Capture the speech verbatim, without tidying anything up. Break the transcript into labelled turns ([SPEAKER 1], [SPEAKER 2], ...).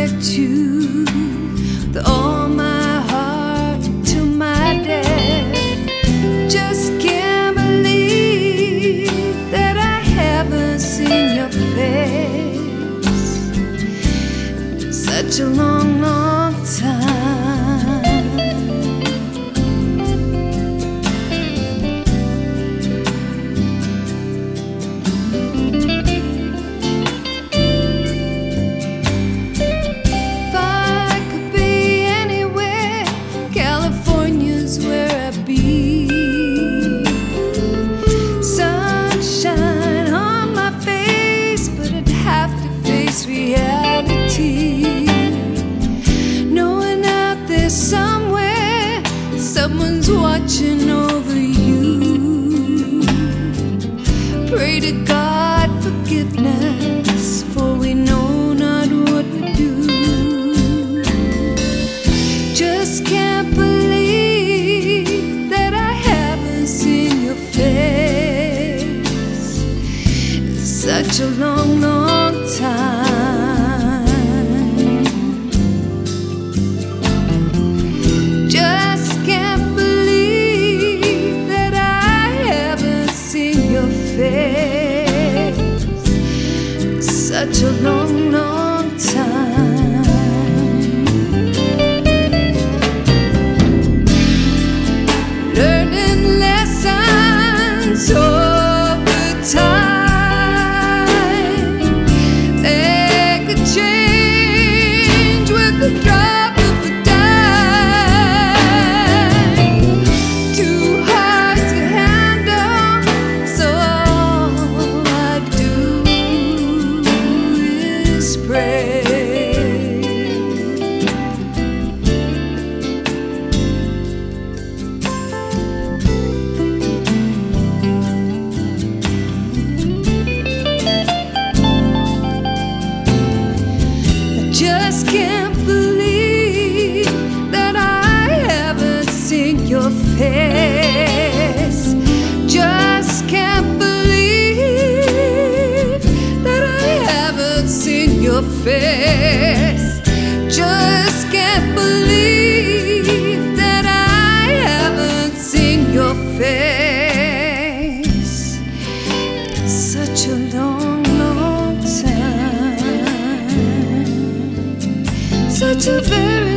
[SPEAKER 1] at you with all my heart till my death. Just can't believe that I haven't seen your face in such a long, long time. Knowing out there somewhere someone's watching over you. Pray to God forgiveness, for we know not what we do. Just can't believe that I haven't seen your face in such a long, long time. Such a long, long time. Learning lessons over time, they could change with a drop of a dime. Too hard to handle, so all I do pray. I just can't believe that I haven't seen your face. Just can't believe that I haven't seen your face. Just can't believe that I haven't seen your face. Such a long, long time. Such a very